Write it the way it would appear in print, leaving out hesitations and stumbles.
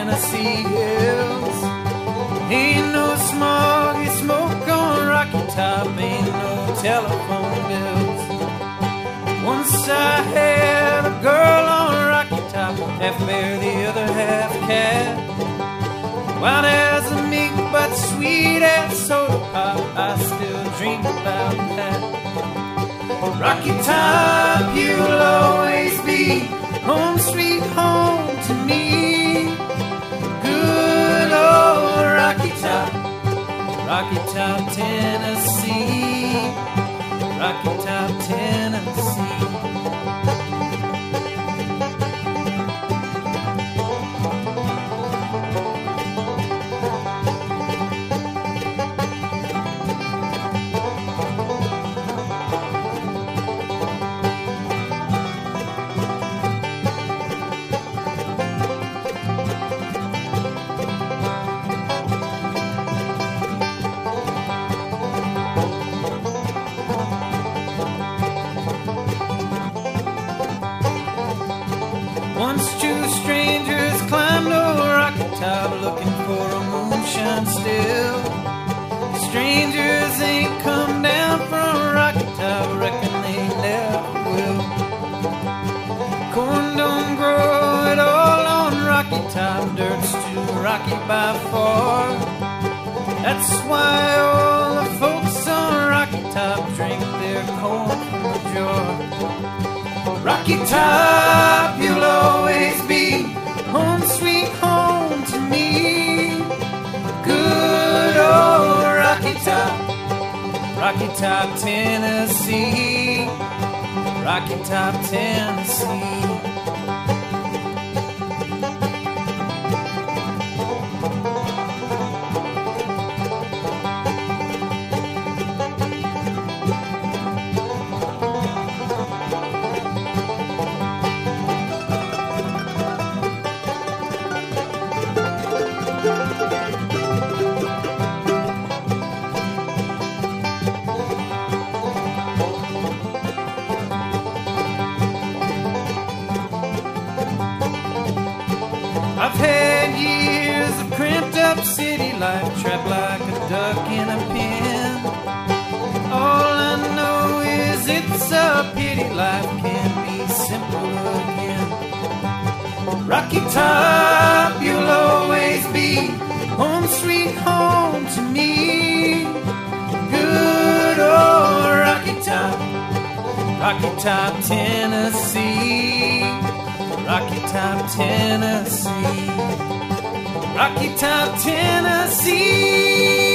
Tennessee hills. Ain't no smoggy smoke on Rocky Top, ain't no telephone bills. Once I had a girl on Rocky Top, half bear, the other half cat. Wild as a mink, but sweet as soda pop, I still dream about that. Rocky Top, you'll always be home sweet home to me. Good old Rocky Top, Rocky Top, Tennessee. Rocky Top, Tennessee. Once two strangers climbed over Rocky Top looking for a moonshine still. Strangers ain't come down from Rocky Top, reckon they never will. Corn don't grow at all on Rocky Top, dirt's too rocky by far. That's why all the folks on Rocky Top drink their corn from the jar. Rocky Top, you'll always be home sweet home to me. Good old Rocky Top, Rocky Top, Tennessee. Rocky Top, Tennessee. I've had years of cramped up city life, trapped like a duck in a pen. All I know is it's a pity life can be simple again. Rocky Top, you'll always be home sweet home to me. Good old Rocky Top, Rocky Top, Tennessee. Rocky Top, Tennessee. Rocky Top, Tennessee.